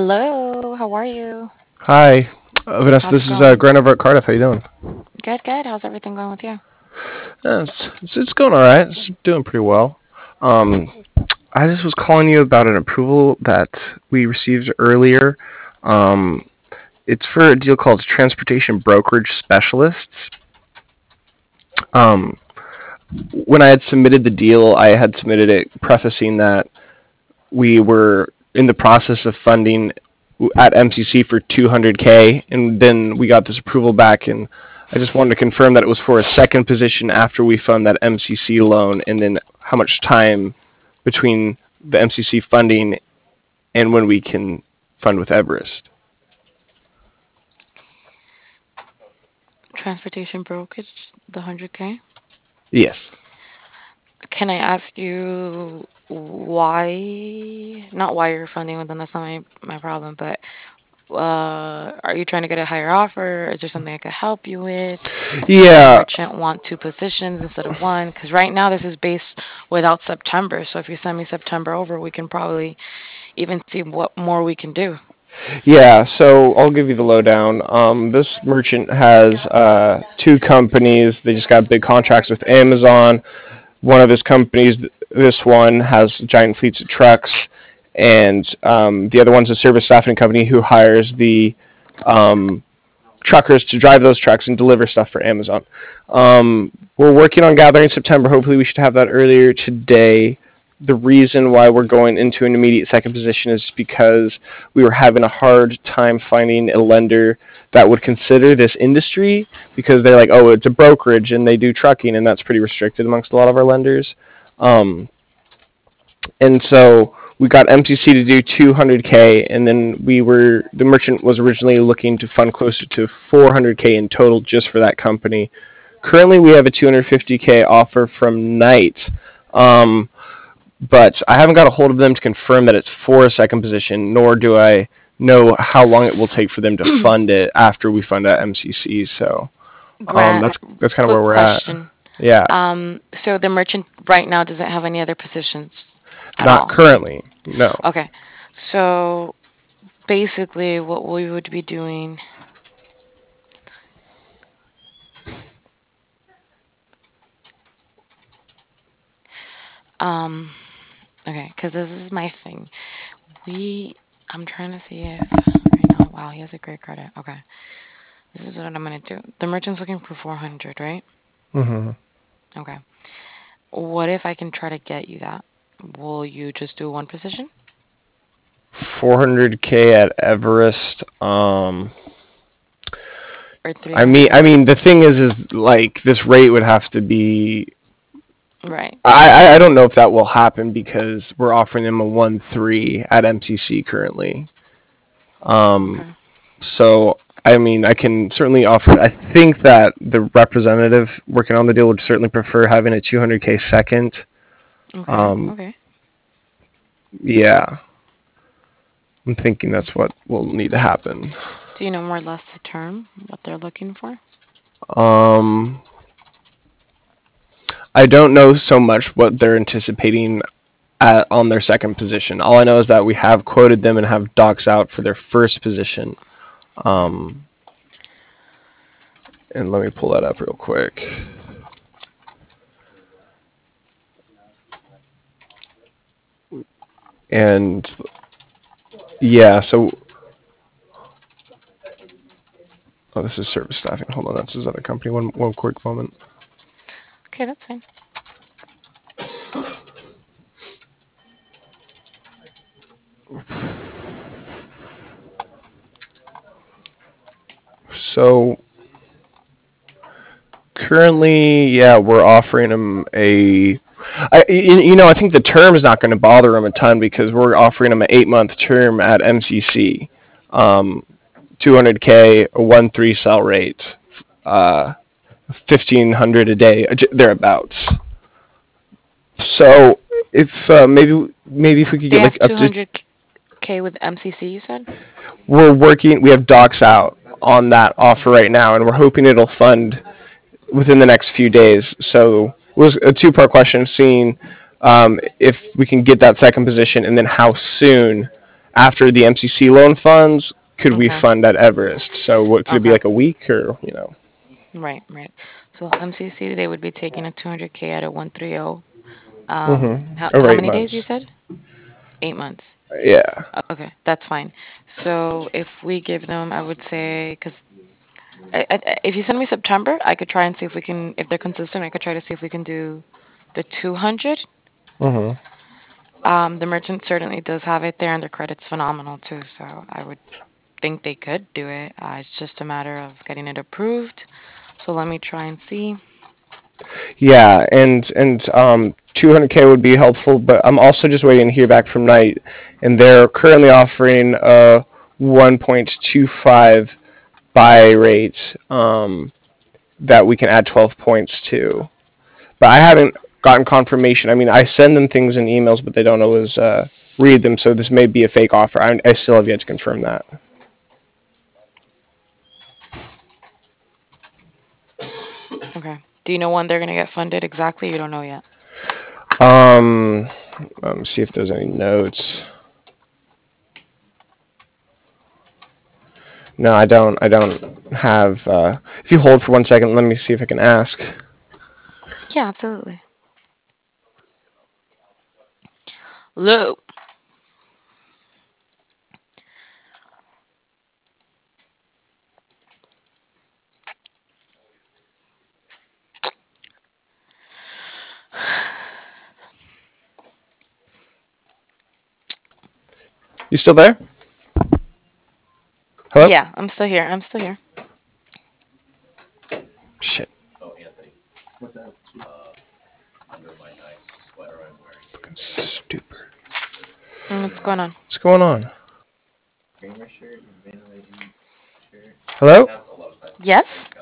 Hello, how are you? Hi, Vanessa. How's it This is going? Grant over at Cardiff. How you doing? Good, good. How's everything going with you? It's going all right. It's doing pretty well. Um, I just was calling you about an approval that we received earlier. Um, it's for a deal called Transportation Brokerage Specialists. Um, when I had submitted the deal, I had submitted it prefacing that we were in the process of funding at MCC for 200K, and then we got this approval back, and I just wanted to confirm that it was for a second position after we fund that MCC loan, and then how much time between the MCC funding and when we can fund with Everest. Transportation brokerage, the 100K. Yes. Can I ask you why, not why you're funding with them, that's not my problem, but are you trying to get a higher offer? Is there something I could help you with? Does the Yeah. merchant want two positions instead of one? Because right now this is based without September, so if you send me September over, we can probably even see what more we can do. Yeah, so I'll give you the lowdown. This merchant has two companies. They just got big contracts with Amazon. One of his companies, this one, has giant fleets of trucks, and the other one's a service staffing company who hires the um, truckers to drive those trucks and deliver stuff for Amazon. We're working on gathering September. Hopefully, we should have that earlier today. The reason why we're going into an immediate second position is because we were having a hard time finding a lender that would consider this industry because they're like, oh, it's a brokerage and they do trucking, and that's pretty restricted amongst a lot of our lenders. Um, and so we got MCC to do 200K, and then the merchant was originally looking to fund closer to 400K in total just for that company. Currently, we have a 250K offer from Knight, but I haven't got a hold of them to confirm that it's for a second position, nor do I know how long it will take for them to fund it after we fund at MCC. So Grant, that's kind of where quick we're at. question. Yeah, So the merchant right now doesn't have any other positions at not all. currently. No. Okay. So basically what we would be doing, um, okay, because this is my thing. We, I'm trying to see if right now, wow, he has a great credit. Okay. This is what I'm gonna do. The merchant's looking for 400, right? hmm Okay. What if I can try to get you that? Will you just do one position 400K at Everest. or I 300? mean, the thing is like this rate would have to be. Right. I don't know if that will happen because we're offering them a 1.3 at MCC currently. Um, Okay. so I mean, I can certainly offer. I think that the representative working on the deal would certainly prefer having a 200K second. Okay. Um, Okay. yeah, I'm thinking that's what will need to happen. Do you know more or less the term, what they're looking for? Um, I don't know so much what they're anticipating on their second position. All I know is that we have quoted them and have docs out for their first position. Um, and let me pull that up real quick. And yeah, so oh, this is service staffing. Hold on, that's his other company. One quick moment. Okay, that's fine. So currently, yeah, we're offering him a. I think the term is not going to bother him a ton because we're offering him an 8-month term at MCC, 200K, a 1.3 sell rate, 1,500 a day, thereabouts. So if maybe if we could They get like have up to 200K with MCC, you said? we have docs out on that Okay. offer right now, and we're hoping it'll fund within the next few days. So it was a two-part question, seeing if we can get that second position, and then how soon after the MCC loan funds, could we Okay. fund at Everest? So what could it be Okay. like a week or Right. Right. So MCC they would be taking a 200K out of 130. How over eight many days you months? said? 8 months. Yeah. Okay, that's fine. So if we give them, I would say, because if you send me September, I could try and see if we can, if they're consistent, I could try to see if we can do the 200. hmm The merchant certainly does have it there, and their credit's phenomenal too. So I would think they could do it. It's just a matter of getting it approved. So let me try and see. Yeah, and 200K would be helpful, but I'm also just waiting to hear back from Knight, and they're currently offering a 1.25 buy rate that we can add 12 points to. But I haven't gotten confirmation. I mean, I send them things in emails, but they don't always read them. So this may be a fake offer. I still have yet to confirm that. Okay. Do you know when they're gonna get funded exactly? You don't know yet. Um, let me see if there's any notes. No, I don't. I don't have. If you hold for 1 second, let me see if I can ask. Yeah, absolutely. Lou. You still there? Hello? Yeah, I'm still here. I'm still here. Shit. Fucking stupid. What's going on? What's going on? Hello? Yes.